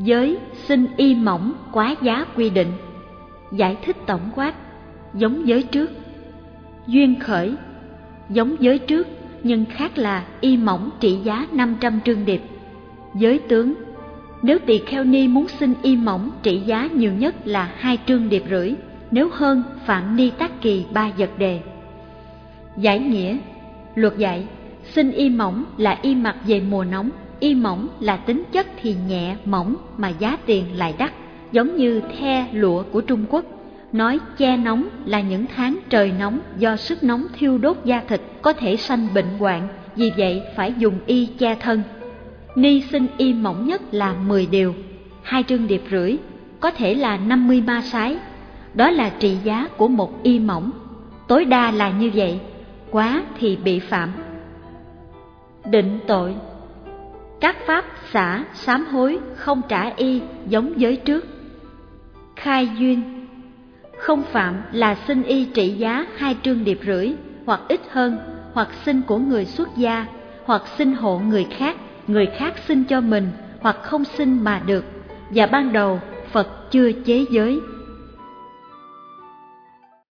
Giới xin y mỏng quá giá quy định. Giải thích tổng quát: giống giới trước. Duyên khởi: giống giới trước nhưng khác là y mỏng trị giá 500 trương điệp. Giới tướng: nếu tỳ kheo ni muốn xin y mỏng trị giá nhiều nhất là 2 trương điệp rưỡi, nếu hơn phạm ni tác kỳ 3 vật đề. Giải nghĩa: luật dạy xin y mỏng là y mặc về mùa nóng. Y mỏng là tính chất thì nhẹ mỏng mà giá tiền lại đắt, giống như the lụa của Trung Quốc. Nói che nóng là những tháng trời nóng do sức nóng thiêu đốt da thịt có thể sanh bệnh hoạn, vì vậy phải dùng y che thân. Ni xin y mỏng nhất là 10 điều, 2 trương điệp rưỡi, có thể là 50 ma sái. Đó là trị giá của một y mỏng, tối đa là như vậy, quá thì bị phạm. Định tội: các pháp xả sám hối không trả y giống giới trước. Khai duyên: không phạm là xin y trị giá 2 trương điệp rưỡi hoặc ít hơn, hoặc xin của người xuất gia, hoặc xin hộ người khác xin cho mình, hoặc không xin mà được. Và ban đầu Phật chưa chế giới.